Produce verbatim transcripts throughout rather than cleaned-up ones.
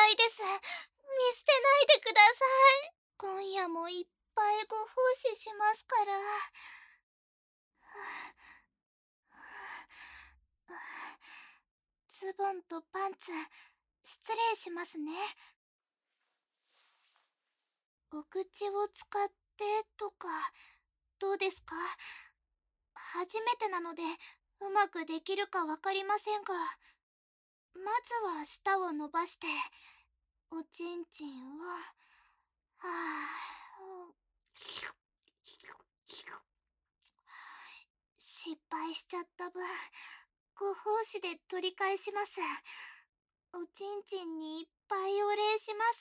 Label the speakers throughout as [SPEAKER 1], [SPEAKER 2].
[SPEAKER 1] いです。見捨てないでください。今夜もいっぱいご奉仕しますから。ズボンとパンツ、失礼しますね。お口を使ってとか、どうですか？初めてなので、うまくできるかわかりませんが、まずは舌を伸ばして、おちんちんを、はぁ、失敗しちゃった分、ご奉仕で取り返します。おちんちんにいっぱいお礼します。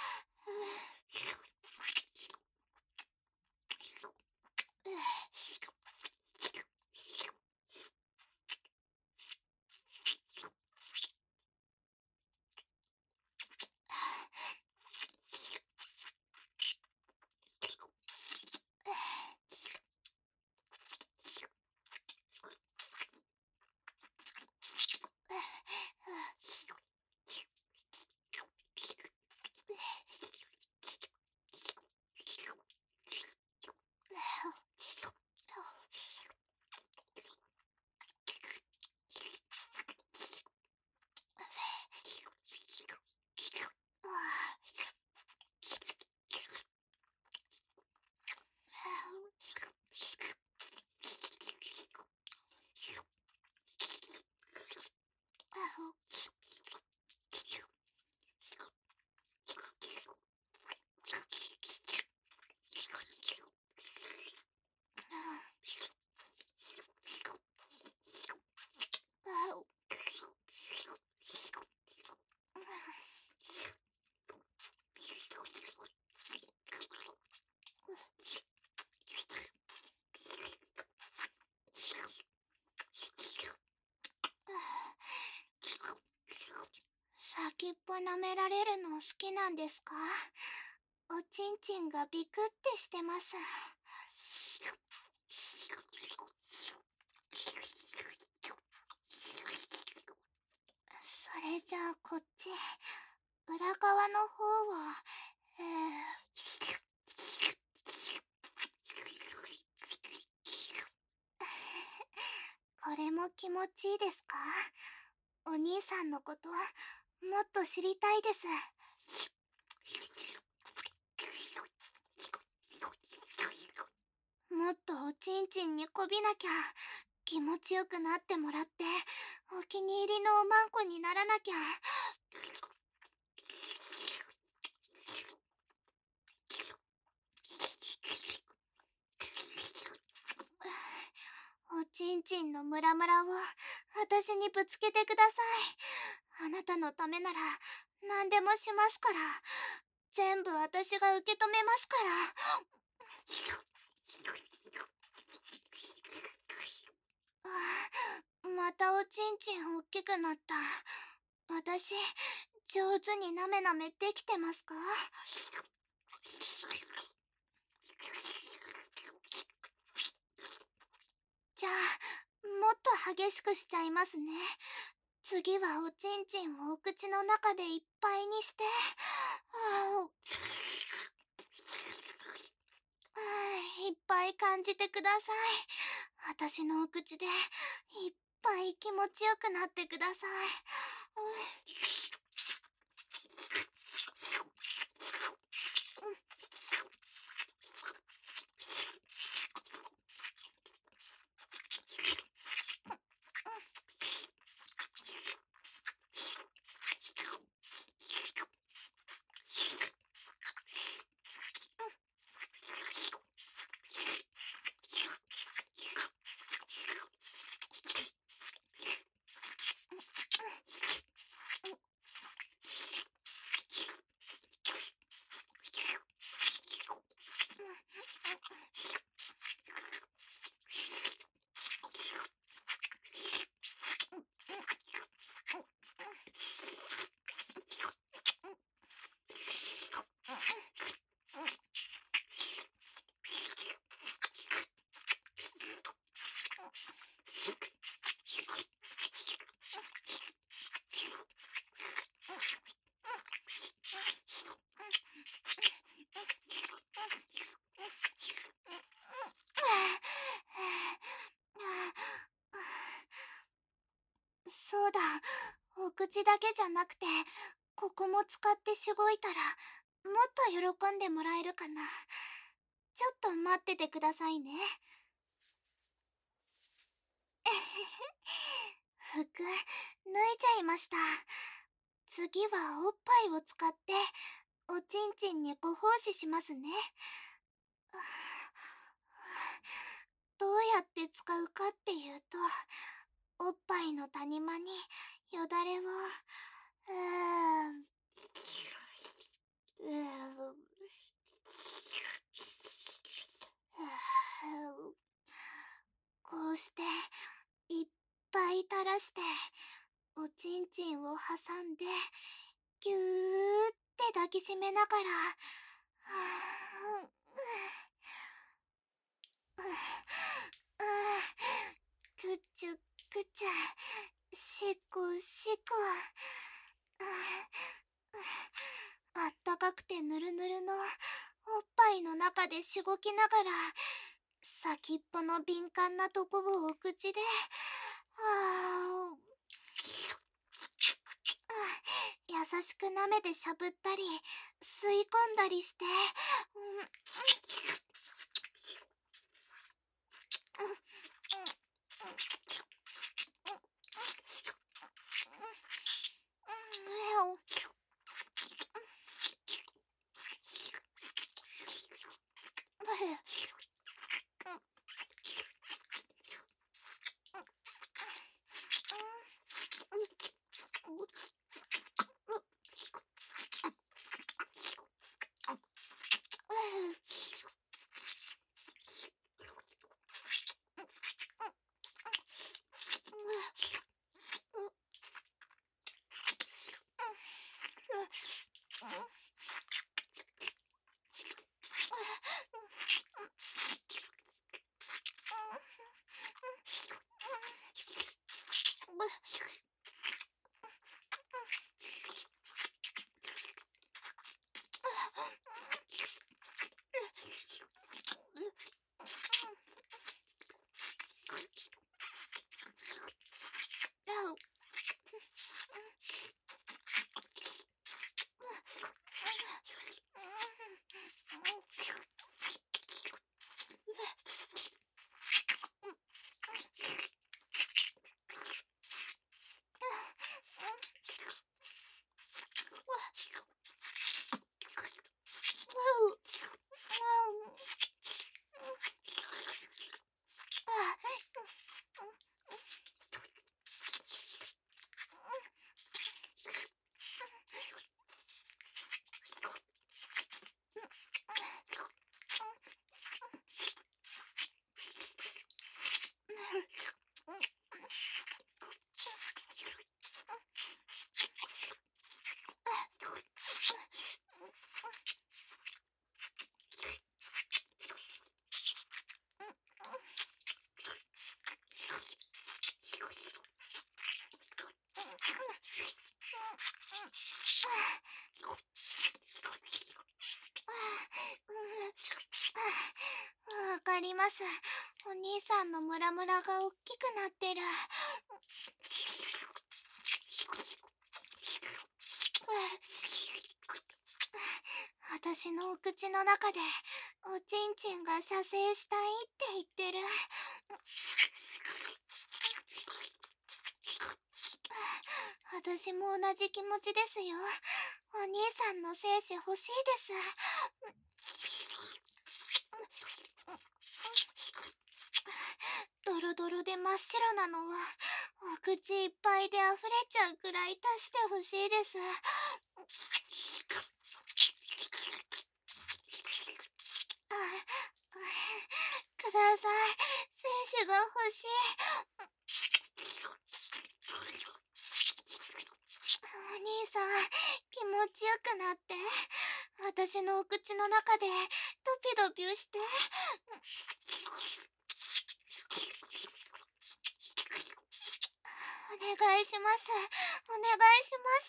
[SPEAKER 1] 先っぽ舐められるの好きなんですか？おちんちんがビクってしてます。それじゃあこっち、裏側の方を、えー、これも気持ちいいですか？お兄さんのこともっと知りたいです。もっとおちんちんにこびなきゃ、気持ちよくなってもらってお気に入りのおまんこにならなきゃ。おちんちんのムラムラを私にぶつけてください。あなたのためなら何でもしますから。全部私が受け止めますから。あ、またおちんちん大きくなった。私、上手になめなめできてますか？じゃあ、もっと激しくしちゃいますね。次はおちんちんをお口の中でいっぱいにして、ああ、いっぱい感じてください。私のお口でいっぱい気持ちよくなってください。 口だけじゃなくてここも使ってしごいたらもっと喜んでもらえるかな。ちょっと待っててくださいね。服脱いじゃいました。次はおっぱいを使っておちんちんにご奉仕しますね。どうやって使うかっていうと、おっぱいの谷間によだれをうーんうーんこうしていっぱい垂らしておちんちんを挟んでぎゅーって抱きしめながら、はぁくちゅくちゅしこしこ、あったかくてぬるぬるのおっぱいの中でしごきながら先っぽの敏感なとこをお口であ優しく舐めてしゃぶったり吸い込んだりして、うんわかります。お兄さんのムラムラが大きくなってる。私のお口の中でおちんちんが射精したいって言ってる。私も同じ気持ちですよ。お兄さんの精子欲しいです。ドロドロで真っ白なのはお口いっぱいで溢れちゃうくらい足してほしいです。あください。精子が欲しい。お兄さん気持ちよくなって私のお口の中でドピドピして。お願いします。お願いします。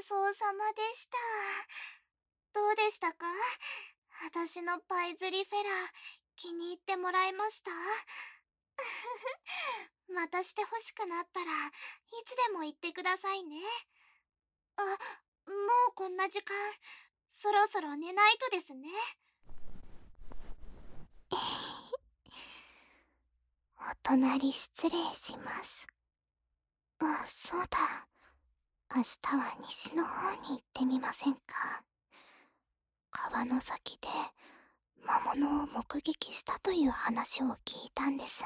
[SPEAKER 1] そうさまでした。どうでしたか？私のパイズリフェラー、気に入ってもらえました？またして欲しくなったらいつでも言ってくださいね。あ、もうこんな時間、そろそろ寝ないとですね。お隣失礼します。あ、そうだ。明日は西の方に行ってみませんか？川の先で魔物を目撃したという話を聞いたんです。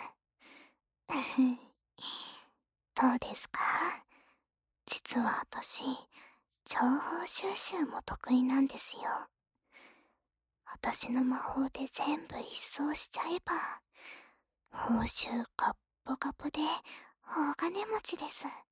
[SPEAKER 1] どうですか？実は私、情報収集も得意なんですよ。私の魔法で全部一掃しちゃえば、報酬ガッポガポで大金持ちです。